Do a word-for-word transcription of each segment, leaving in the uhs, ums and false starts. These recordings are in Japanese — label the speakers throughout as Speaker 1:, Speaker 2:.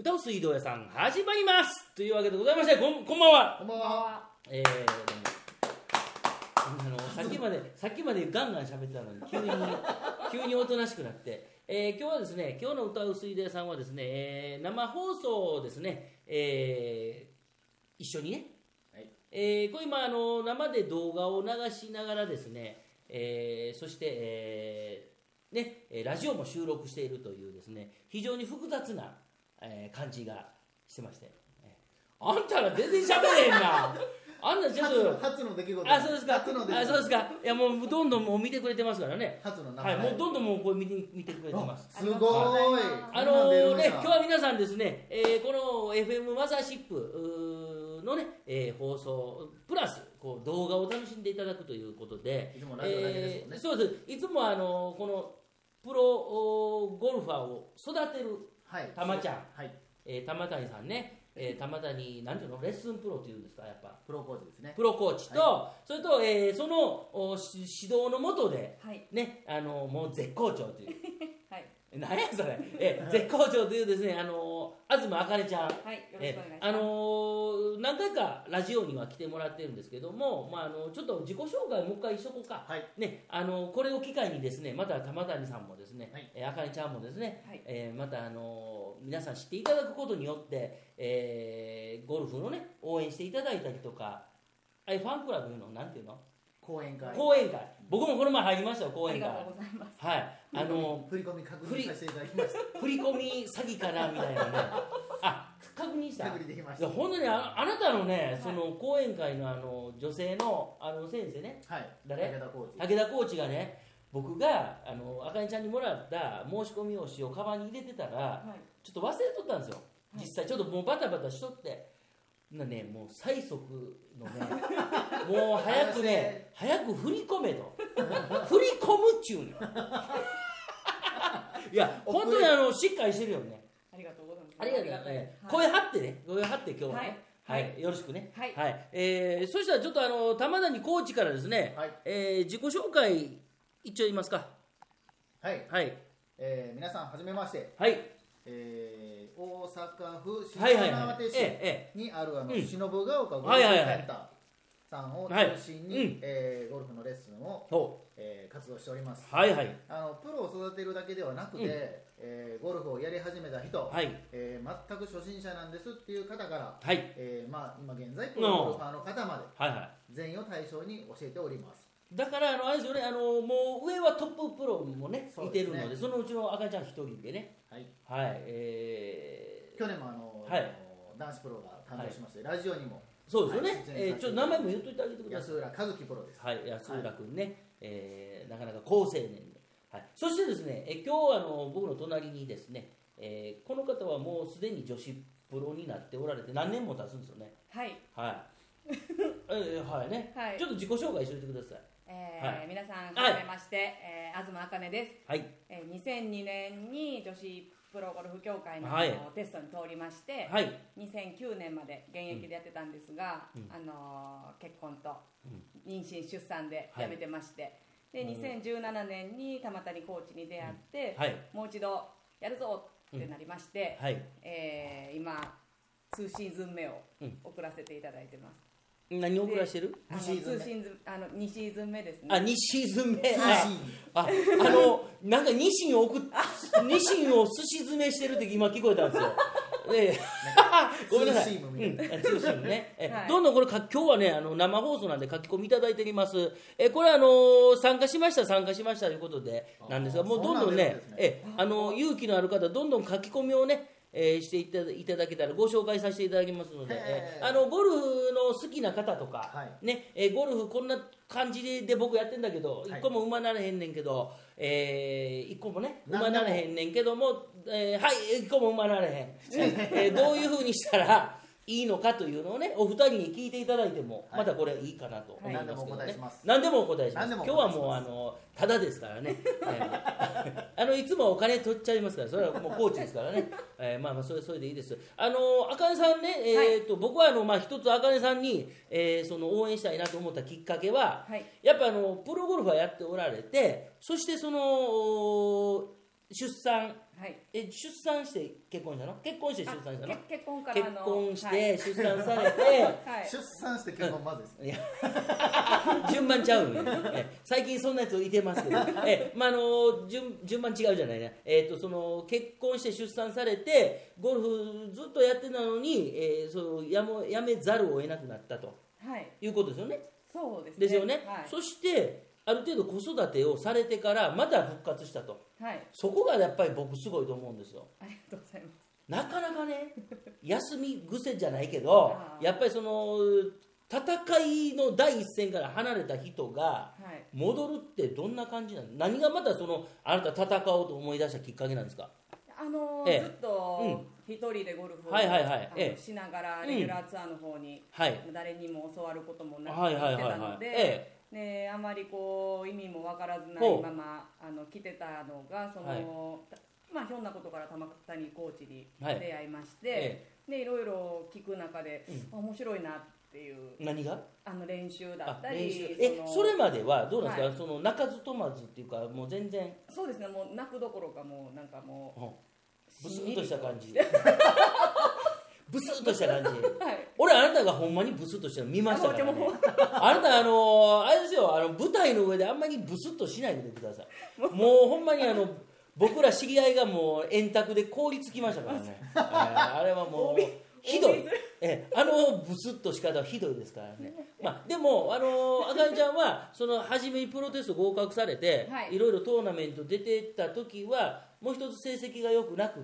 Speaker 1: 歌う水道屋さん始まりますというわけでございまして、こん、こんばんは。
Speaker 2: こんばんは。
Speaker 1: えー、でもあのさっきまでさっきまでガンガン喋ってたのに急に急におとなしくなって、えー、今日はですね、今日の歌う水道屋さんはですね、えー、生放送をですね、えー、一緒にね、はい、えー、これ今あの生で動画を流しながらですね、えー、そして、えーね、ラジオも収録しているというですね、非常に複雑な、えー、感じがしてまして、あんたら全然喋れへんな。あんなちょっと
Speaker 2: 初の出来事。
Speaker 1: あ、そうですか。
Speaker 2: 初の出来事。
Speaker 1: あ、そうですか。いやもうどんどんもう見てくれてますからね。
Speaker 2: 初の生、
Speaker 1: はい、もうどんどんもうこれ見て見てくれてます。
Speaker 2: すごい。
Speaker 1: あのー、ね、今日は皆さんですね、えー、この エフエム マザーシップのね、えー、放送プラスこう動画を楽しんでいただくということで、
Speaker 2: いつもラジオだけですもんね。
Speaker 1: えー、そうです。いつもあのー、このプロゴルファーを育てるたまちゃん、はい、えー、玉谷さんね。えー、玉谷なんていうの、レッスンプロっていうんですか、やっぱ
Speaker 2: プロコーチですね。
Speaker 1: プロコーチと、はい、それと、えー、その指導の下で、
Speaker 3: はい、
Speaker 1: ね、あのもう絶好調という、
Speaker 3: はい、
Speaker 1: 何やそれ、えー、絶好調というですね、あの東あかねちゃん、
Speaker 3: はい、よろしくお願いします。
Speaker 1: えー、あのー、何回かラジオには来てもらってるんですけども、まあ、あのちょっと自己紹介もう一回しとこうか、はい、ね、あのこれを機会にですね、また玉谷さんもですね、はい、えー、あかねちゃんもですね、はい、えー、またあのー、皆さん知っていただくことによって、えー、ゴルフのね応援していただいたりとか、あれファンクラブいうのなんていうの、
Speaker 2: 講演会。
Speaker 1: 講演会、僕もこの前入りましたよ、講演会。
Speaker 3: ありがとうございます。
Speaker 1: はい、あの
Speaker 2: 振り込み確認させていただきました。
Speaker 1: 振り込み詐欺かなみたいなね。あ、確認した。
Speaker 2: 確認できました。
Speaker 1: いや本当に あ, あなたのね、はい、その講演会のあの女性のあの先生ね、
Speaker 2: はい、
Speaker 1: 誰？
Speaker 2: 武田コーチ。
Speaker 1: 武田コーチがね、僕があのあかねちゃんにもらった申し込み用紙をカバンに入れてたら、はい、ちょっと忘れとったんですよ。実際ちょっともうバタバタしとって。なね、もう最速のねもう早くね早く振り込めと振り込むっちゅうねいや本当にあのしっかりしてるよね。
Speaker 3: ありがとうございます。
Speaker 1: ありがとうございます、はい、声張ってね、声張って今日はね、はい、はい、よろしくね。はい、はい、えー、そしたらちょっとあの玉谷コーチからですね、はい、えー、自己紹介一応言いますか。
Speaker 2: はい、
Speaker 1: はい、
Speaker 2: えー、皆さんはじめまして。
Speaker 1: はい、
Speaker 2: えー、大阪府信濃手市にあるあの信濃ヶ丘ゴルフセンターさんを中心に、はい、うん、えー、ゴルフのレッスンを、えー、活動しております。はいはい、あのプロを育てるだけではなくて、うん、えー、ゴルフをやり始めた人、はい、えー、全く初心者なんですっていう方から、はい、えー、まあ、今現在プロゴルファーの方まで、はいはい、全員を対象に教えております。
Speaker 1: だからあのあれですよね、あのもう上はトッププロもねいてるので、そのうちの赤ちゃん一人でね、はい、はい、えー、
Speaker 2: 去年もあの、はい、男子プロが誕生しまして、はい、ラジオにも
Speaker 1: そうですよね、はい、えー、ちょっと名前も言っといてあげてください。
Speaker 2: 安浦和樹プロです。
Speaker 1: はい、安浦君ね、はい、えー、なかなか好青年で、はい、そしてですね、え今日あの僕の隣にですね、えー、この方はもうすでに女子プロになっておられて何年も経つんですよね。
Speaker 3: はい
Speaker 1: はいえー、はいね、はい、ちょっと自己紹介しておいてください。
Speaker 3: えーはい、皆さんはじめまして、はい、えー、東あかねです。はい、えー、にせんにねんに女子プロゴルフ協会の、はい、テストに通りまして、はい、にせんきゅうねんまで現役でやってたんですが、うん、あのー、結婚と妊娠出産で辞めてまして、はい、でにせんじゅうななねんに玉谷コーチに出会って、うん、はい、もう一度やるぞってなりまして、うん、はい、えー、今にシーズン目を送らせていただいてます。
Speaker 1: 何を送らしてる？
Speaker 3: にシーズンあのにシーズン目ですね。
Speaker 1: あ、にシーズン目。あ、あのなんかニシンを送っニシンを寿司詰めしてるって今聞こえたんですよ。えー、ごめんなさい。ツーシームね。え、はい、どんどんこれか今日はねあの生放送なんで書き込みいただいております。え、これあの参加しました参加しましたということでなんですが、もうどんどんね、ねえあの勇気のある方どんどん書き込みをね。えー、していただ、いただけたらご紹介させていただきますので、えー、あのゴルフの好きな方とか、はい、ねえー、ゴルフこんな感じで僕やってんだけど、はい、いっこも馬なれへんねんけど、えー、いっこもね馬なれへんねんけども、えー、はいいっこも馬なれへん、えー、どういう風にしたらいいのかというのをねお二人に聞いていただいても、はい、またこれいいかなと思いますけどね。何でもお答えします。今日はもうあのただですからね、えー、あのいつもお金取っちゃいますからそれはもうコーチですからね、えー、まあまあそれそれでいいです。あのあかねさんね、えーとはい、僕はあのまあ一つあかねさんに、えー、その応援したいなと思ったきっかけは、はい、やっぱあのプロゴルファーやっておられて、そしてその出産、
Speaker 3: はい、
Speaker 1: え出産して結婚したの？結婚して出産したの？
Speaker 3: 結婚からの
Speaker 1: 結婚して出産されて、はい、
Speaker 2: 出産して結婚まずです、ね、
Speaker 1: 順番ちゃうよ、ね、最近そんなやついてますけど、え、まあ、あの 順, 順番違うじゃないね、えー、とその結婚して出産されてゴルフずっとやってたのに、えー、その や, もやめざるを得なくなったと、はい、いうことですよね。
Speaker 3: そうですね。
Speaker 1: ですよね、
Speaker 3: はい、
Speaker 1: そしてある程度子育てをされてからまた復活したと、
Speaker 3: はい、
Speaker 1: そこがやっぱり僕すごいと思うんですよ。
Speaker 3: ありがとうございます。
Speaker 1: なかなかね休み癖じゃないけどやっぱりその戦いの第一線から離れた人が戻るってどんな感じなの？何がまたそのあなた戦おうと思い出したきっかけなんですか？
Speaker 3: あのーええ、ずっと一人でゴルフを、はいはいはい、ええ、しながらレギュラーツアーの方に、うん、はい、誰にも教わることもなくてたので、ね、あまりこう意味も分からずないままあの来てたのがその、はい、まあ、ひょんなことから玉谷コーチに出会いまして、はい、ええ、でいろいろ聞く中で、うん、面白いなっていう。
Speaker 1: 何が？あ
Speaker 3: の練習だったり。
Speaker 1: え そ, それまではどうなんですか、はい、その鳴かず飛まずっていうかもう全然。
Speaker 3: そうですね、もう泣くどころかもうなんかもう、うん、
Speaker 1: ブスッとした感じブスッとした感じ、はい、俺あなたがほんまにブスッとしたの見ましたからね。あなたあのあれですよ、あの舞台の上であんまりブスッとしないでください。もうほんまにあの僕ら知り合いがもう円卓で凍りつきましたからねあれはもうひどい、えあのブスッとし方はひどいですからね。まあ、でもあのあかねちゃんはその初めにプロテスト合格されて、はい、いろいろトーナメント出てた時はもう一つ成績が良くなくって、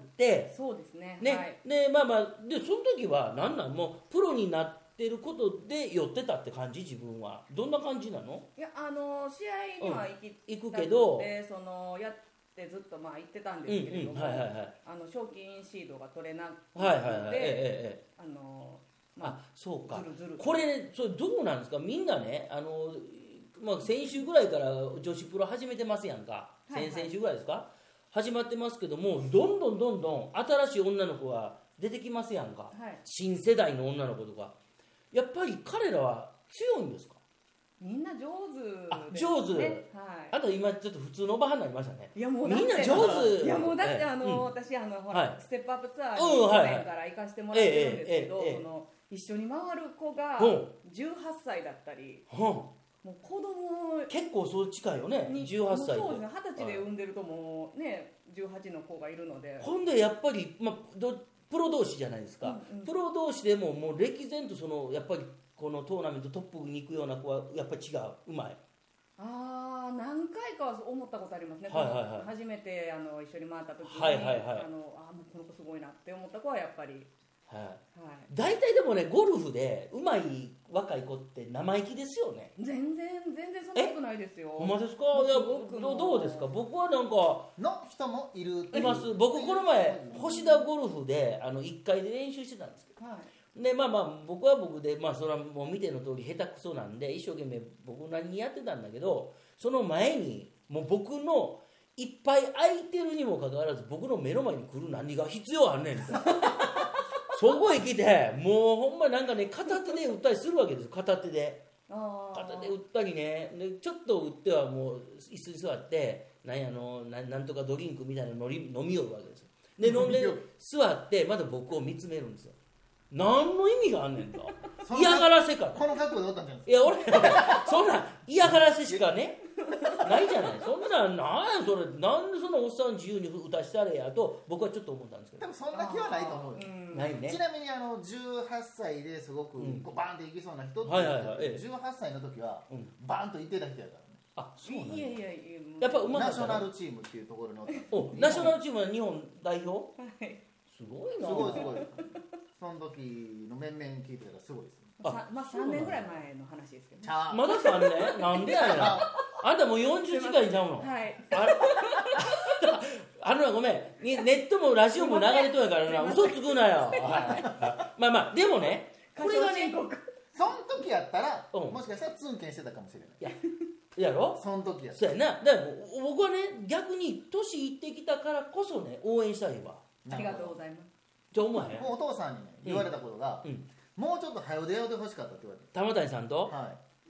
Speaker 3: そうですね、
Speaker 1: ね、
Speaker 3: はい、
Speaker 1: でまあまあでその時は何なんもうプロになってることで寄ってたって感じ？自分はどんな感じなの？
Speaker 3: いやあの試合には行き、うん、
Speaker 1: 行くけど
Speaker 3: そのやってずっとまあ行ってたんですけれども、賞金シードが取れなくて、はいはいはい、ええ、あの
Speaker 1: まあ、あそうか
Speaker 3: ずるずる
Speaker 1: これ、ね、それどうなんですか？みんなねあの、まあ、先週ぐらいから女子プロ始めてますやんか、はいはい、先々週ぐらいですか始まってますけども、どんどんどんどん新しい女の子が出てきますやんか、はい、新世代の女の子とか。やっぱり彼らは強いんですか？
Speaker 3: みんな上手ですね。
Speaker 1: あ、上手、はい、あと今ちょっと普通のおばはんになりましたね。
Speaker 3: いやもう
Speaker 1: みんな上手。
Speaker 3: いやもうだってあの、うん、私あのほら、はい、ステップアップツアーに去年から行かせてもらってるんですけど、その一緒に回る子がじゅうはっさいだったり、うん、もう子供
Speaker 1: 結構そう近いよね。じゅうはっさいで
Speaker 3: そうですね、はたちで産んでるともうねじゅうはちの子がいるので、
Speaker 1: ほんでやっぱり、まあ、どプロ同士じゃないですか、うんうん、プロ同士でももう歴然とそのやっぱりこのトーナメントトップに行くような子はやっぱり違う、うまい。
Speaker 3: ああ、何回かは思ったことありますね、はいはいはい、初めてあの一緒に回った時に、
Speaker 1: はいはいはい、
Speaker 3: あのあもうこの子すごいなって思った子はやっぱり、
Speaker 1: はいはい、大体でもねゴルフでうまい若い子って生意気ですよね。
Speaker 3: 全然全然そんなことないですよ。
Speaker 1: ほんまですか？いやど, どうですか？僕はなんか
Speaker 2: の人もいる
Speaker 1: います。僕この前星田ゴルフであのいっかいで練習してたんですけど、はい、でまあまあ僕は僕で、まあ、それはもう見ての通り下手くそなんで一生懸命僕なりにやってたんだけど、その前にもう僕のいっぱい空いてるにもかかわらず僕の目の前に来る何が必要あんねんとそこへ来てもうほんまなんかね片手で打ったりするわけです。片手で片手打ったりね、でちょっと打ってはもう椅子に座ってなんやの な, なんとかドリンクみたいなの飲みよるわけですよ。で飲んで座ってまた僕を見つめるんですよ。何の意味があんねんと嫌がらせか
Speaker 2: この角度でおったんじゃない
Speaker 1: ですか。いや俺そんな嫌がらせしかねないじゃない。そんななんやそれ、なんでそんなおっさん自由に歌したれやと僕はちょっと思ったんですけど、
Speaker 2: でもそんな気はないと思うよ、
Speaker 1: うん、ないね。
Speaker 2: ちなみにあのじゅうはっさいですごくこうバーンっていきそうな人って、はいはいはい、じゅうはっさいの時はバーンといってた人やからね。
Speaker 1: あ、そうなんだ。
Speaker 3: いやいやいや、
Speaker 1: やっぱうまかった。
Speaker 2: ナショナルチームっていうところの
Speaker 1: おナショナルチームは日本代表、
Speaker 3: はい、
Speaker 1: すごいな。
Speaker 2: すごいすごいその時の面々聞いてたらすごいですね。
Speaker 3: あ、まあさんねんぐらい前の話ですけどね。
Speaker 1: まださんねんなんでやねんあんたもうよんじゅうじかんいちゃうの。
Speaker 3: はい。
Speaker 1: ああのなごめんネットもラジオも流れとんやからな嘘つくなよ、はい、まあまあでもねこれがね
Speaker 2: その時やったら、うん、もしかしたらツンケンしてたかもしれない。
Speaker 1: いややろ
Speaker 2: その時やった
Speaker 1: そうやな。だから僕はね逆に年いってきたからこそね応援したいわ。
Speaker 3: ありがとうございます。
Speaker 1: じゃあ思わへん。
Speaker 2: もうお父さんにね言われたことが、うんうん、もうちょっと早う出会うてほしかったって言われて。
Speaker 1: 玉谷さんと、
Speaker 2: はい、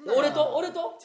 Speaker 1: 俺と俺と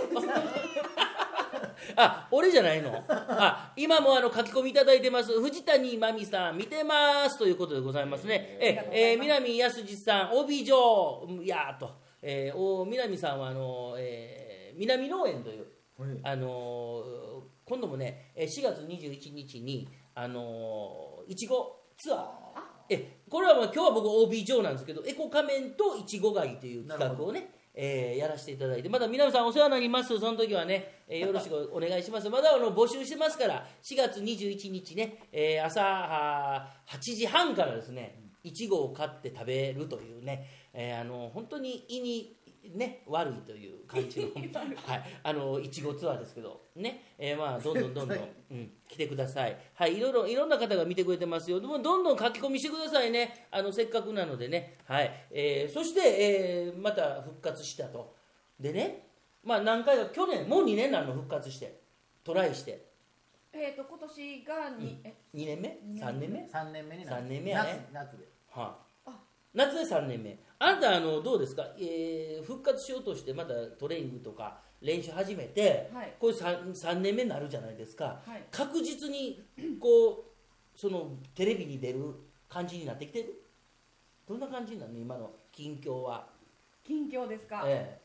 Speaker 1: あ、俺じゃないの。あ、今もあの書き込みいただいてます。藤谷真美さん見てますということでございますね。ええー、南康次さん帯状やーと、えー、お南さんはあの、えー、南農園という、あのー、今度もねしがつにじゅういちにちにあのー、いちごツアー、えこれはまあ今日は僕 オービー 上なんですけど、エコ仮面といちご狩りという企画をね、えー、やらせていただいて、また皆さんお世話になります。その時はね、えー、よろしくお願いします。まだあの募集してますから、しがつにじゅういちにちね、えー、朝はちじはんからですね、いちごを買って食べるというね、えー、あの本当に胃にね、悪いという感じの、はい、あのいちごツアーですけどね、えー、まあどんどんどんどん、うん、来てください。はい、いろいろいろんな方が見てくれてますよ。でもどんどん書き込みしてくださいね。あのせっかくなのでね。はい、えー、そして、えー、また復活したと。でね、まあ何回か去年もうにねんなの復活してトライして。
Speaker 3: えっ、ー、と今年が に,、うん、え
Speaker 1: にねんめさんねんめ
Speaker 2: さんねんめになる。
Speaker 1: さんねんめやね。
Speaker 2: 夏, 夏で。
Speaker 1: はあ、あ夏でさんねんめ。あなたあのどうですか、えー、復活しようとしてまたトレーニングとか練習始めて、はい、これ 3, さんねんめになるじゃないですか、はい、確実にこうそのテレビに出る感じになってきてる？どんな感じなの今の近況は？
Speaker 3: 近況ですか、え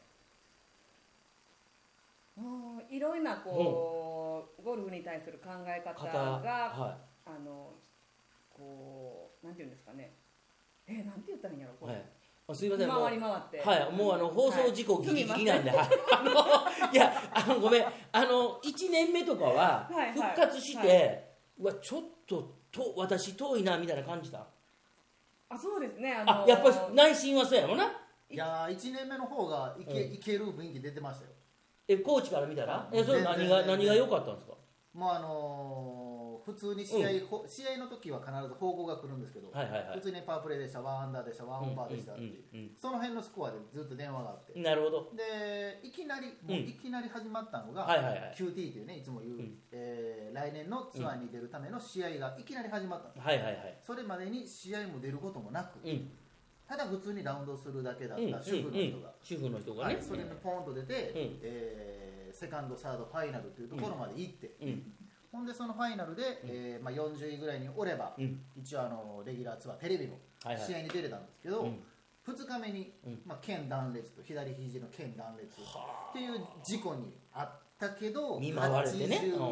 Speaker 3: え、もういろいろなこう、うん、ゴルフに対する考え方が、はい、あのこうなんていうんですかね、えー、なんて言ったらいいんやろこれ、はい、すいません、 回り回って、
Speaker 1: はい、もうあの放送事故ギリギリなんで、はい、あのいやあのごめん、あのいちねんめとかは復活して、はいはいはい、うわちょっとと私遠いなみたいな感じだ。
Speaker 3: あ、そうですね、あのー、
Speaker 1: あやっぱり内心はそうやろな。
Speaker 2: いやいちねんめの方がいけ、うん、いける雰囲気出てましたよ。
Speaker 1: えコーチから見たら、えそれ何が何が良かったんですか？
Speaker 2: もうあのー普通に試合、うん、試合の時は必ず報告が来るんですけど、はいはいはい、普通にパワープレーでしたワンアンダーでしたワンオーバーでしたって、うんうんうんうん、その辺のスコアでずっと電話があって、
Speaker 1: なるほど。
Speaker 2: でいきなりもういきなり始まったのが、うんはいはいはい、キューティー というねいつも言う、うんえー、来年のツアーに出るための試合がいきなり始まったんです、
Speaker 1: はいはいはい、
Speaker 2: それまでに試合も出ることもなく、うん、ただ普通にラウンドするだけだった主婦の人が、
Speaker 1: 主婦の人がね、
Speaker 2: はい、それにポーンと出て、うんえー、セカンドサードファイナルというところまで行って、うんうんほんでそのファイナルで、うんえーまあ、よんじゅういぐらいにおれば、うん、一応あのレギュラーツアーテレビも試合に出れたんですけど、はいはいふつかめに、うんまあ、腱断裂と左肘の腱断裂っていう事故にあったけど
Speaker 1: 見舞われてね、うん、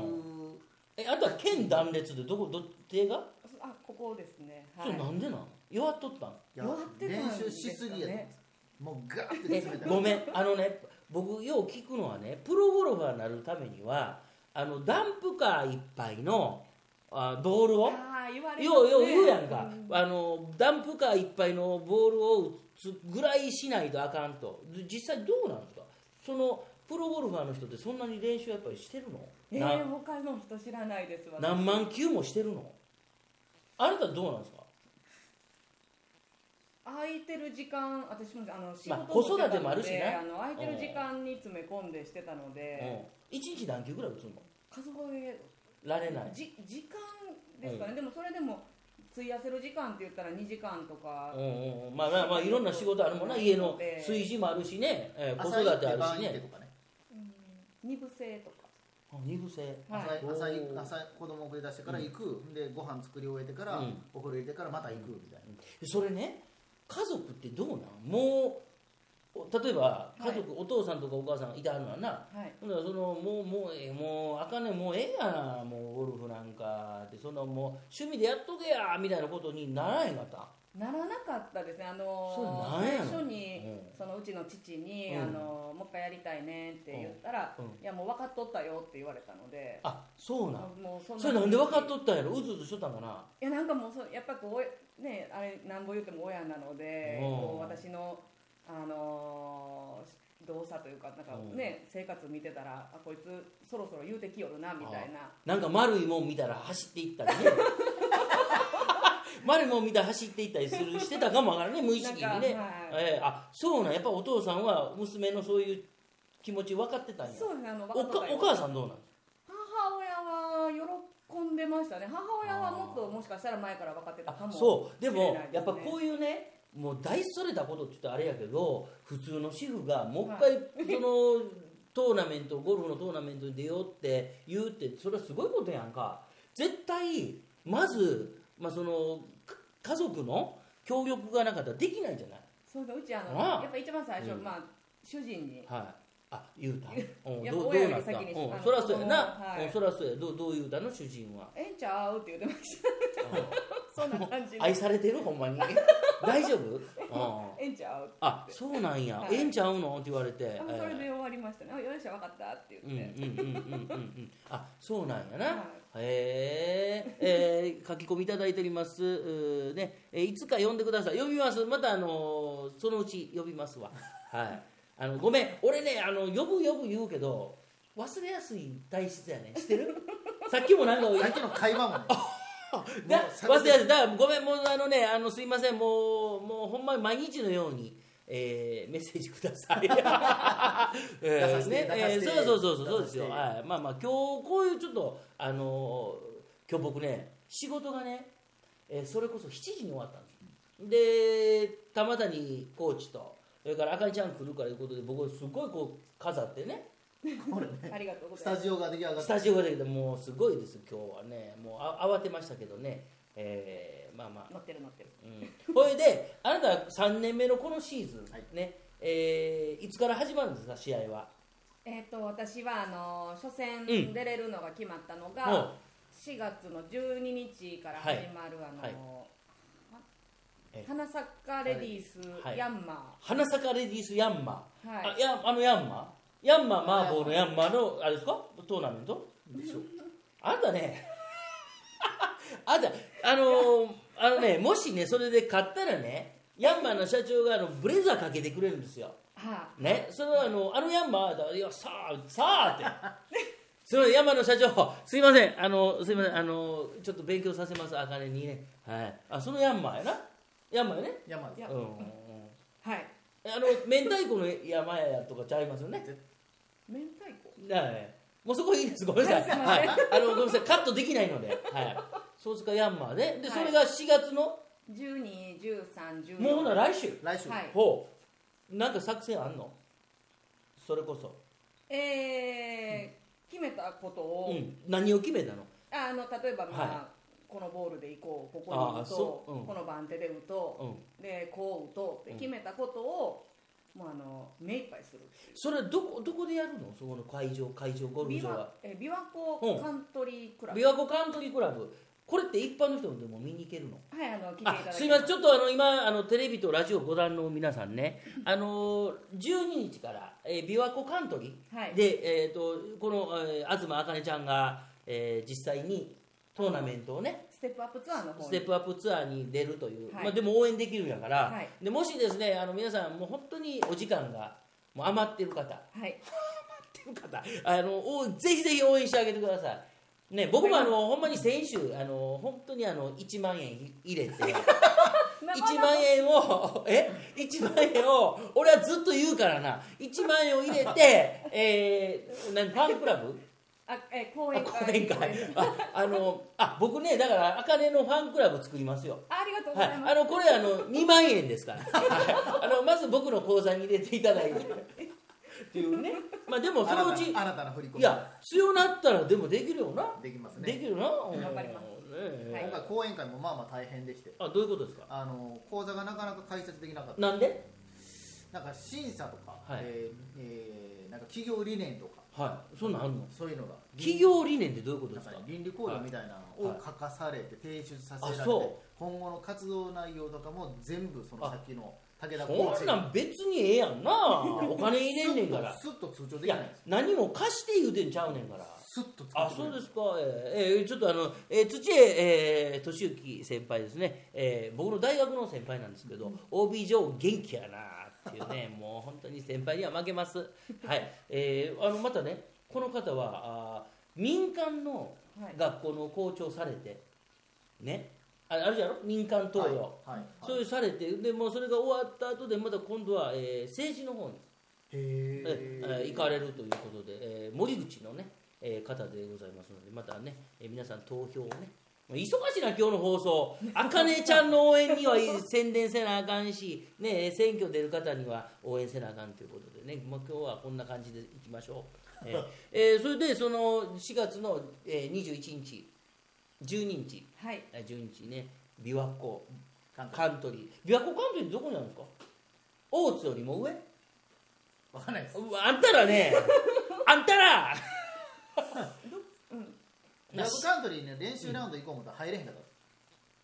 Speaker 1: えあとは腱断裂でどこど手が
Speaker 3: あここですね、
Speaker 1: はい、それなんでなん弱っとったん
Speaker 3: 弱ってたんですかね、
Speaker 2: 練習しすぎやねもうガーって
Speaker 1: 詰めたごめんあのね僕よう聞くのはねプロゴルファーになるためにはあのダンプカーいっぱいのあボールをようよう言うやんか、うん、あのダンプカーいっぱいのボールを打つぐらいしないとあかんと。実際どうなんですかそのプロゴルファーの人ってそんなに練習やっぱりしてるの？
Speaker 3: えー、他の人知らないですわ。
Speaker 1: 何万球もしてるの？あなたどうなんですか？
Speaker 3: 空いてる時間私もあの仕
Speaker 1: 事もしてたので、まあ、子育てもあるしね
Speaker 3: あの空いてる時間に詰め込んでしてたので、
Speaker 1: うん、いちにち何球ぐらい打つの？
Speaker 3: 数え
Speaker 1: られない
Speaker 3: じ時間ですかね、うん、でもそれでも費やせる時間って言ったらにじかんとか、
Speaker 1: うんうん、まあまあまあいろんな仕事あるもんな、家の炊事もあるしね、えー、子育てあるしね、
Speaker 3: 二部制とか
Speaker 1: 二部制、
Speaker 2: はい、朝, 朝, 朝子供送り出してから行く、うん、でご飯作り終えてから、うん、お風呂入れてからまた行くみたいな、
Speaker 1: うん、それね家族ってどうなんもう例えば家族、はい、お父さんとかお母さんいてはるのはな、はい、そのもうもうええもうあかんねんもうええやなもうゴルフなんかってそのもう趣味でやっとけやみたいなことにならへんかった？
Speaker 3: ならなかったですね。あの最初に、うん、そのうちの父に、うん、あのもう一回やりたいねって言ったら、うん、いやもう分かっとったよって言われたので。
Speaker 1: あそうなんもうそんなそれなんで分かっとったんやろうずうずしとったんかな。
Speaker 3: いやなんかもうそやっぱこうねあれなんぼ言っても親なのでこう私のあのー、動作というかなんか、ね、生活見てたらあこいつそろそろ言うてきよるなみたいな。
Speaker 1: なんか丸いもん見たら走っていったりね丸いもん見たら走っていったりするしてたかもわからんね無意識にね、はいえー、あそうなんやっぱお父さんは娘のそういう気持ち分かってたんや。
Speaker 3: そうですね、あの
Speaker 1: お, かお母さんどうなんですか？
Speaker 3: 母親は喜んでましたね。母親はもっともしかしたら前から分かってたかもしれないですね。
Speaker 1: そうでもやっぱこういうねもう大それたことって言ったらあれやけど、普通の主婦がもう一回、はい、そのトーナメントゴルフのトーナメントに出ようって言うって、それはすごいことやんか。絶対まず、まあ、その家族の協力がなかったらできないじゃない。
Speaker 3: そうだ、うちあのああやっぱ一番最初、うん、まあ主人に、
Speaker 1: はい、あ、言うたん
Speaker 3: うん、どうどうなったん、うん、
Speaker 1: そらそうやな、はい、そらそうや、どうどう言うたの主人は。
Speaker 3: ええんちゃうって言ってましたそんな感じで
Speaker 1: 愛されてるほんまに大丈夫
Speaker 3: ええんちゃう、
Speaker 1: あ、そうなんや、はい、ええんちゃうのって言われて、
Speaker 3: それで終わりましたね。よっしゃ分かったって言って、
Speaker 1: うんうんうんうんうんうんあ、そうなんやな、はい、へえー、書き込みいただいておりますね、えいつか呼んでください。呼びます、またあのそのうち呼びますわはいあのごめん、俺ね、あの呼ぶ呼ぶ言うけど忘れやすい体質やね。知ってるさっきもなんか
Speaker 2: さっきの会話もね
Speaker 1: だ忘れやすい。だからごめん、もうあのね、あのすいません、もうもうほんまに毎日のように、えー、メッセージくださいえーねえー、そうそうそうそうそうですよ、はい、まあまあ今日こういうちょっとあのー、今日僕ね仕事がね、えー、それこそしちじに終わったんです。で玉谷コーチとそれから赤井ちゃん来るからいうことで、僕すごいこう飾ってね
Speaker 2: これね
Speaker 3: ありがとうございます。
Speaker 2: スタジオが出来上がった。
Speaker 1: スタジオができて、もうすごいです今日はね。もうあ慌てましたけどね、えー、まあまあ
Speaker 3: 乗ってる乗ってる、
Speaker 1: うん、これであなたさんねんめのこのシーズン、はい、ね、えー、いつから始まるんですか試合は。
Speaker 3: えー、と私はあの初戦出れるのが決まったのが、うん、しがつのじゅうににちから始まる、はい、あの、はい花坂レディースヤンマー、はい、
Speaker 1: 花坂レディースヤンマー、
Speaker 3: はい、
Speaker 1: あ, やあのヤンマーヤンマーマーボーのヤンマーのあれですか、トーナメントでしょあんたねあんたあのー、あのね、もしねそれで勝ったらね、ヤンマーの社長があのブレザーかけてくれるんですよ、はあ、ね、それはあのあのヤンマーだ、いやさあさあってすみません、ヤンマーの社長、すいません、あのすいません、あのちょっと勉強させます、あかねにね、はい、あそのヤンマーやな、山やね。
Speaker 2: 山
Speaker 1: です。うん。
Speaker 3: はい。
Speaker 1: あの明太子の山やとかちゃいますよね。
Speaker 3: 明太子。
Speaker 1: はい。もうそこいいです。ごめんなさい。はい。あのごめんなさい、カットできないので。はい。そうですか、ヤンマーね。でそれがしがつの
Speaker 3: じゅうに、じゅうさん、じゅうよん。
Speaker 1: もうほな来週。
Speaker 2: 来週。
Speaker 1: ほう。なんか作戦あんの？それこそ。
Speaker 3: えー、決めたことを。
Speaker 1: うん。何を決めたの？
Speaker 3: あの例えばまあ。このボールでいこう、ここに打とう、うん、この番手で打とう、うん、でこう打とうって決めたことを、うん、もうあの目いっぱいする。
Speaker 1: それはどこどこでやるの？そこの会場会場ゴルフ場は。
Speaker 3: え琵琶湖カントリークラブ。
Speaker 1: 琵琶湖カントリークラブ。これって一般の人でも見に行けるの？
Speaker 3: はい、あの来ていただきます。
Speaker 1: すみません、ちょっとあの今あのテレビとラジオご覧の皆さんね、あのじゅうににちから、えー、琵琶湖カントリー、はい、で、えー、とこの、えー、東あかねちゃんが、えー、実際にトーナメントをね、
Speaker 3: ステップアップツアーの方に
Speaker 1: ステップアップツアーに出るという、はい、まあ、でも応援できるんやから、はい、でもしですね、あの皆さんもう本当にお時間がもう余ってる方、はい、余ってる方、あのぜひぜひ応援してあげてください、ね、僕もあのほんまに先週あの本当にあのいちまんえん入れていちまんえんをえいちまんえんを俺はずっと言うからな、いちまんえんを入れて、えー、何ファンクラブ
Speaker 3: あえ講演会
Speaker 1: 講演会ああのあ僕ね、だからあかねのファンクラブ作りますよ。
Speaker 3: ありがとうございます、
Speaker 1: はい、あのこれあのにまんえんですからあのまず僕の口座に入れていただいてっていうね、まあでもそのうち
Speaker 2: 新たな振り込み、
Speaker 1: いや強なったらでもできるよな。
Speaker 2: できますね。
Speaker 1: できるな。
Speaker 3: 頑張ります、
Speaker 2: ね、今回講演会もまあまあ大変でして。
Speaker 1: あ、どういうことですか？
Speaker 2: あの講座がなかなか解説できなかった。
Speaker 1: なんで？
Speaker 2: なんか審査とか、
Speaker 1: はい、
Speaker 2: えーえー、なんか企業理念とか、
Speaker 1: はい、そんなんあんの？
Speaker 2: そういうのが
Speaker 1: 企業理念ってどういうことですか？
Speaker 2: なんか倫理コードみたいなのを書かされて提出させられて、
Speaker 1: はいはい、
Speaker 2: 今後の活動内容とかも全部その先の武田
Speaker 1: コーチ、そんなん別にええやんなお金入れんねんから
Speaker 2: スッと通帳できないんです。
Speaker 1: 何も貸して言うてんちゃうねんから。
Speaker 2: スッと使って
Speaker 1: あ、そうですか。えー、えー、ちょっとあの、えー、土江、えー、俊之先輩ですね、えー、僕の大学の先輩なんですけど、うん、オービー 上元気やなっていうねもう本当に先輩には負けますはい、えー、あのまたねこの方はあ民間の学校の校長されて、ね、ああるじゃろ民間登用、はいはいはい、そういうされてでもうそれが終わった後でまた今度は、えー、政治の方に
Speaker 2: へ
Speaker 1: えー、行かれるということで、えー、森口のね、えー、方でございますのでまたね、えー、皆さん投票をね、 忙しいな今日の放送。あかねちゃんの応援には宣伝せなあかんし、ね、選挙出る方には応援せなあかんということでね、まあ、今日はこんな感じでいきましょう。えーえー、それでそのしがつの、えー、にじゅういちにちじゅうににち、はい、じゅうににちね、琵琶湖カントリー。琵琶湖カントリーってどこにあるんですか？大津よりも上？
Speaker 2: わかんないです。
Speaker 1: あんたらねあんたら
Speaker 2: 琵琶湖カントリーね、練習ラウンド行こう思ったら入れへんかった。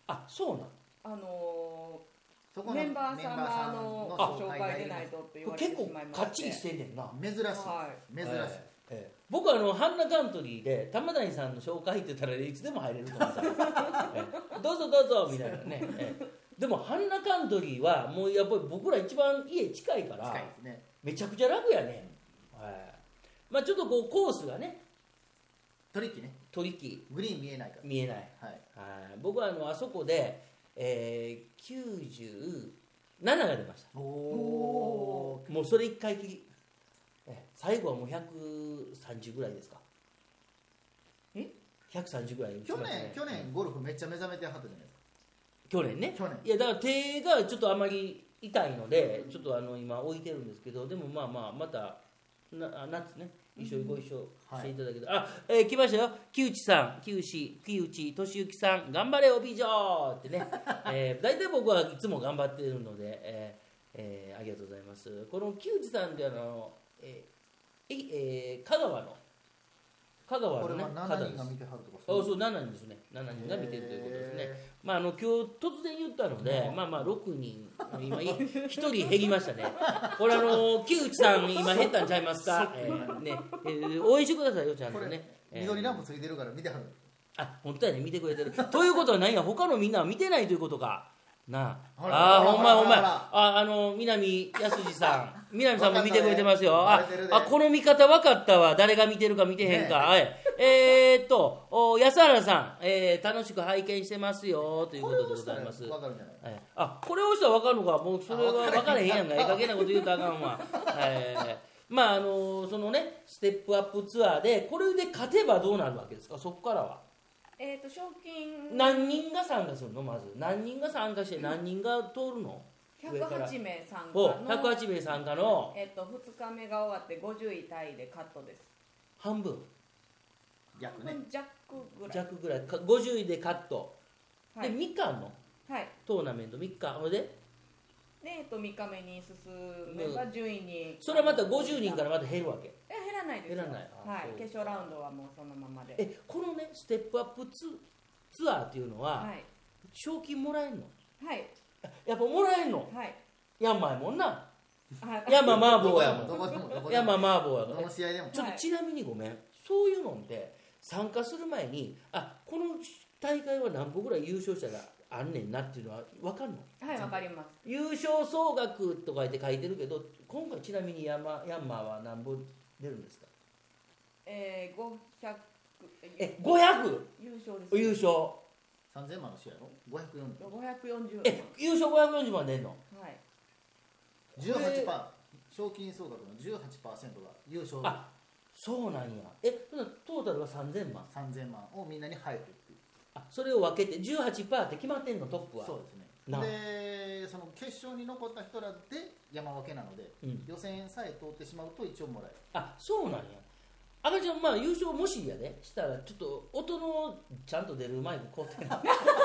Speaker 1: あ、そうなん。
Speaker 3: あのー、そこのメンバー様の紹介でないとって言われてしまいまして、
Speaker 1: 結構かっちりしてんねんな。
Speaker 2: 珍しい、はい、珍しい、
Speaker 1: ええええ、僕はあのハンナカントリーで玉谷さんの紹介って言ったらいつでも入れると思うんですよ、ええ、どうぞどうぞみたいなね、ええ、でもハンナカントリーはもうやっぱり僕ら一番家近いから
Speaker 2: 近いですね、
Speaker 1: めちゃくちゃ楽やね、はい、まあちょっとこうコースがね
Speaker 2: トリッキーね、
Speaker 1: トリッキー、
Speaker 2: グリーン見えないから
Speaker 1: 見えない、はいはい、僕はあのあそこで、えー、きゅうじゅうななが出ました。おお、もうそれいっかいきり、え最後はもうひゃくさんじゅうぐらいですか。えひゃくさんじゅうぐらい、
Speaker 2: 去年去年ゴルフめっちゃ目覚めてはったじゃないですか。
Speaker 1: 去年ね、
Speaker 2: 去年
Speaker 1: いやだから手がちょっとあまり痛いのでちょっとあの今置いてるんですけど、でもまあまあまたな夏ね一緒にご一緒していただけたら、はい、あ、えー、来ましたよ、木内さん、木内木内俊之さん、頑張れ帯状ってね、えー、大体僕はいつも頑張っているので、えーえー、ありがとうございます。この木内さんってあの、えーえー、香川の香川のね、
Speaker 2: これはしちにんが見てはるとか、
Speaker 1: そうそう、しちにんですね、しちにんが見てるということですね。まああの今日突然言ったので、まあまあろくにん、今ひとり減りましたね。これあの木内さん今減ったんちゃいますか。えー、ね、えー、応援してくださいよちゃんとね。
Speaker 2: 緑ランプついてるから見てはる。
Speaker 1: あ、本当やね、見てくれてる。ということは何や、他のみんなは見てないということか。なあ、ああ、ほんまほんま、あ、あの南康二さん、南さんも見てくれてますよ。あ、あ、この見方分かったわ、誰が見てるか見てへんか。はい、えー、っと、お安原さん、えー、楽しく拝見してますよということでございます。
Speaker 2: 分かるんじゃない。
Speaker 1: はい、あ、これをしたら分かるのか、もうそれは分からへんやんか、ええ加減なこと言うとあかんわ。えー、まああのそのね、ステップアップツアーでこれで勝てばどうなるわけですか、そこからは。
Speaker 3: えー、と賞金
Speaker 1: 何人が参加するの、まず何人が参加して何人が通るの。
Speaker 3: ひゃくはちめい参加の
Speaker 1: ひゃくはちめい参加の、
Speaker 3: えー、とふつかめが終わってごじゅういタイでカットです。
Speaker 1: 半分
Speaker 2: 逆ね、
Speaker 3: 弱ぐらい
Speaker 1: 弱ぐらいか、ごじゅういでカット、はい、でみっかの、
Speaker 3: はい、
Speaker 1: トーナメントみっかほんでで、
Speaker 3: えー、とみっかめに進めば順位に、
Speaker 1: うん、それはまたごじゅうにんからまた減るわけ。
Speaker 3: え減らないですよ。
Speaker 1: 減らない、
Speaker 3: はい、決勝ラウンドはもうそのままで。
Speaker 1: えこのねステップアップ ツ, ツアーっていうのは、はい、賞金もらえるの。
Speaker 3: はい、
Speaker 1: やっぱもらえるの。
Speaker 3: はい、
Speaker 1: ヤンマやもんな。ヤンマ麻婆やもん。ヤンマ麻婆やもん。
Speaker 2: どの試合でも。
Speaker 1: ちょっとちなみにごめん、そういうのって参加する前に、あ、この大会は何歩ぐらい優勝したらあんねんなっていうのは分かるの。
Speaker 3: はい、分かります。
Speaker 1: 優勝総額とか言って書いてるけど、今回ちなみにヤンマヤンマは何本出るんですか。
Speaker 3: えー、ごひゃく
Speaker 1: えごひゃく
Speaker 3: 優勝です、ね、
Speaker 1: 優勝
Speaker 2: さんぜんまんの試合やろ。ごひゃくよんじゅう
Speaker 3: ごひゃくよんじゅう
Speaker 1: え優勝ごひゃくよんじゅうまん出んの。
Speaker 3: はい、
Speaker 2: じゅうはちパーセント、賞金総額の じゅうはちパーセント が優勝。
Speaker 1: あ、そうなんや。えトータルがさんぜんまん
Speaker 2: さんぜんまんをみんなに入るっていう。
Speaker 1: あ、それを分けて じゅうはちパーセント って決まってんの、トップは。
Speaker 2: そうですね。でその決勝に残った人らで山分けなので、うん、予選さえ通ってしまうと一応もらえる。
Speaker 1: あ、そうなんや。赤ちゃん、まあ優勝もしやでしたらちょっと音のちゃんと出るマイク買ってな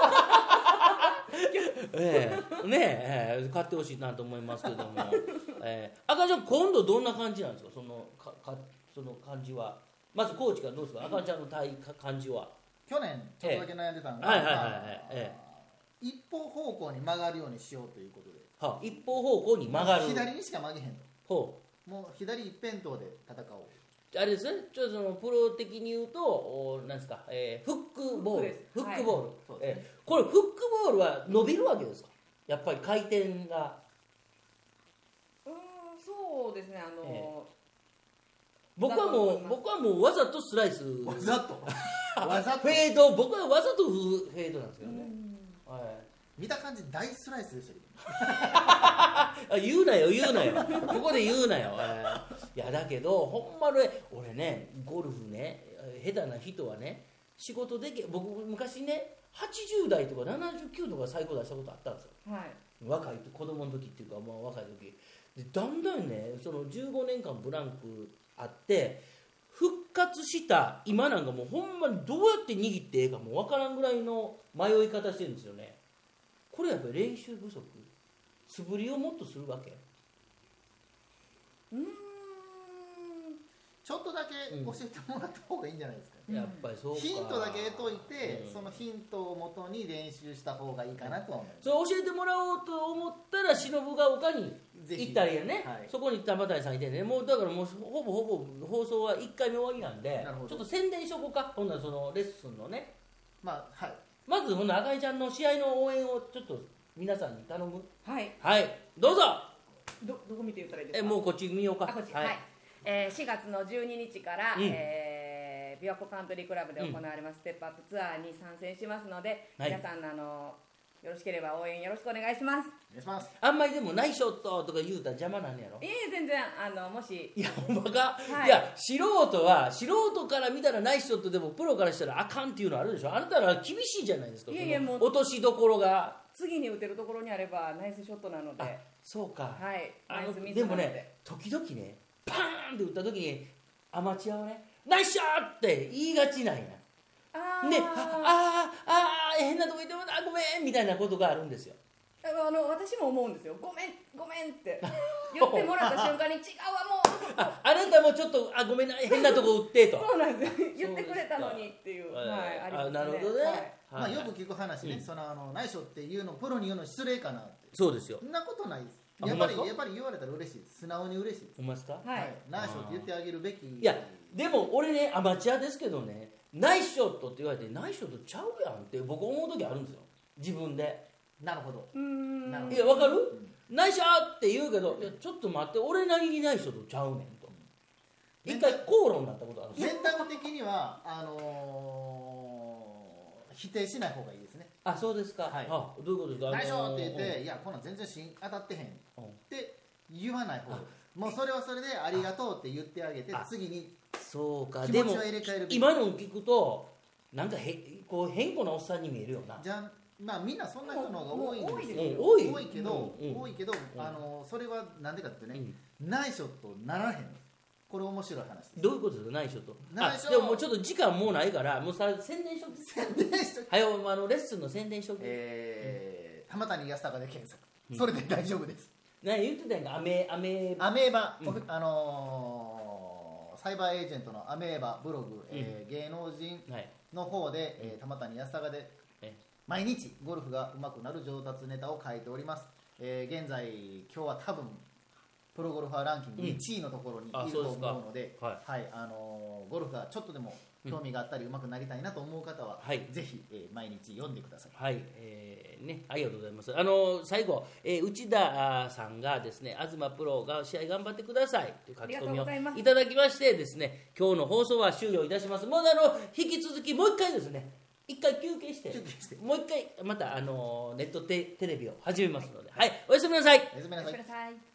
Speaker 1: ええねええ買ってほしいなと思いますけども、えー、赤ちゃん今度どんな感じなんですか、そのかかその感じは。まずコーチがどうですか、赤ちゃんの体感じは。
Speaker 2: 去年ちょっとだけ悩んでたのが、
Speaker 1: はいはいはいはい、え
Speaker 2: え、一方方向に曲がるようにしようということで、
Speaker 1: はあ、一方方向に曲がる、
Speaker 2: 左にしか曲げへんと。
Speaker 1: ほ
Speaker 2: うもう左一辺倒で戦おう。
Speaker 1: あれですね、ちょっとそのプロ的に言うと、おなんですか、えー、フックボール、フックボール、はい、えー、これフックボールは伸びるわけですか、やっぱり回転が。
Speaker 3: うん、そうですね、あのーえー、
Speaker 1: 僕はもう僕はもうわざとスライス、
Speaker 2: わざとわざと
Speaker 1: フェード、僕はわざとフェードなんですけどね、はい、
Speaker 2: 見た感じ大スライスでしたけど
Speaker 1: あ、言うなよ言うなよここで言うなよ、えー、いやだけどほんまね、俺ねゴルフね下手な人はね仕事でき僕昔ねはちじゅう代とかななじゅうきゅうとか最高出したことあったんですよ、はい、若い子供の時っていうか、まあ、若い時でだんだんねそのじゅうごねんかんブランクあって復活した今なんかもうほんまにどうやって握ってええかもう分からんぐらいの迷い方してるんですよね。これやっぱり練習不足素振りをもっとするわけ。
Speaker 2: うーんちょっとだけ教えてもらった方がいいんじゃないですか、
Speaker 1: うん、やっぱりそうか
Speaker 2: ヒントだけ得といて、うん、そのヒントをもとに練習した方がいいかなと思います。
Speaker 1: そう教えてもらおうと思ったら忍が丘に行ったりやね、はい、そこに玉谷さんいてねもうだからもうほぼほぼ放送はいっかいめ終わりなんでちょっと宣伝しとこうかほんならそのレッスンのね
Speaker 2: まあはい
Speaker 1: まずほんなら赤井ちゃんの試合の応援をちょっと皆さんに頼む。
Speaker 3: はい
Speaker 1: はいどうぞ。
Speaker 3: どどこ見て言ったらいいですか。
Speaker 1: えもうこっち見ようか。
Speaker 3: あこっちはい、はいえー、しがつのじゅうににちから、うんえー、琵琶湖カントリークラブで行われます、うん、ステップアップツアーに参戦しますので、はい、皆さんあのよろしければ応援よろしくお願いします。
Speaker 2: お願いします。
Speaker 1: あんまりでもナイスショットとか言うたら邪魔なんやろ。
Speaker 3: いえ全然あのもし
Speaker 1: いやほんまか、はい、いや素人は素人から見たらナイスショットでもプロからしたらあかんっていうのあるでしょ。あなたら厳しいじゃないですか。いやいやもう落としどころが
Speaker 3: 次に打てるところにあればナイスショットなので。
Speaker 1: そうか。
Speaker 3: はい
Speaker 1: ナイスミスなので。でもね時々ねパーンって打った時にアマチュアはねナイスショットって言いがちなんや。
Speaker 3: あ
Speaker 1: ね、あああ変なとこ行ってもあごめんみたいなことがあるんですよ。
Speaker 3: あの私も思うんですよ。ごめんごめんって言ってもらった瞬間に違うわもう
Speaker 1: ああなたもちょっとあごめんな変なとこ打ってと
Speaker 3: そうなんです言ってくれたのにっていう、はい、ありますね。
Speaker 1: なるほどね、はい
Speaker 2: まあ、よく聞く話ね、うん、そのあの内緒っていうのプロに言うの失礼かなって。
Speaker 1: そうですよ。
Speaker 2: そんなことないです。やっぱりやっぱり言われたら嬉しいです。素直に嬉しいです。
Speaker 1: ほんまですか。
Speaker 2: はい、内緒って言ってあげるべき。
Speaker 1: いやでも俺ねアマチュアですけどねナイスショットって言われてナイスショットちゃうやんって僕思う時あるんですよ自分で。
Speaker 2: なるほど。
Speaker 3: うーん
Speaker 2: なるほど。
Speaker 1: いやわかる、うん、ナイスショットって言うけどいやちょっと待って俺なりにナイスショットちゃうねんと、うん、一回口論になったことあるんですよ。
Speaker 2: 選択的にはあのー、否定しない方がいいですね。
Speaker 1: あそうですか、はい、あどういうことですか。
Speaker 2: ナイスショットって言って、うん、いやこんなん全然芯当たってへん、うん、って言わない方がいい。もうそれはそれでありがとうって言ってあげて次に
Speaker 1: そうか
Speaker 2: 気持ちを入れ替えるべき。
Speaker 1: 今の聞くとなんかへこう変更なおっさんに見えるよな。
Speaker 2: じゃあまあみんなそんな人の方が多いんですよ。
Speaker 1: 多い
Speaker 2: 多いけど、うん、多いけど、うん、あのそれはなんでかってね、うん、ナイスショットならへん。これ面白い話です。
Speaker 1: どういうことですかナイスショット。あでももうちょっと時間もうないからもうさ宣伝しとく。
Speaker 2: 宣伝しとく。
Speaker 1: はよあのレッスンの宣伝しとく。
Speaker 2: えー、浜谷康隆で検索、うん、それで大丈夫です。
Speaker 1: 何言ってたんかアメアメ
Speaker 2: アメーバ、うん、あのー、サイバーエージェントのアメーバブログ、うんえー、芸能人の方で、はいえー、玉谷康隆で毎日ゴルフが上手くなる上達ネタを書いております、えー、現在今日は多分プロゴルファーランキングいちいのところにいると思うので、うんはいはいあのー、ゴルフがちょっとでも興味があったり上手くなりたいなと思う方は、はい、ぜひ、えー、毎日読んでください。
Speaker 1: はい、えーね、ありがとうございます。あの最後、えー、内田さんがですね東プロが試合頑張ってくださいという書き込みをいただきましてですね今日の放送は終了いたします。もうあの引き続きもう一回ですね一回休憩してもう一回またあのネットテレビを始めますので、はい、おやすみなさい。
Speaker 2: おやすみなさい。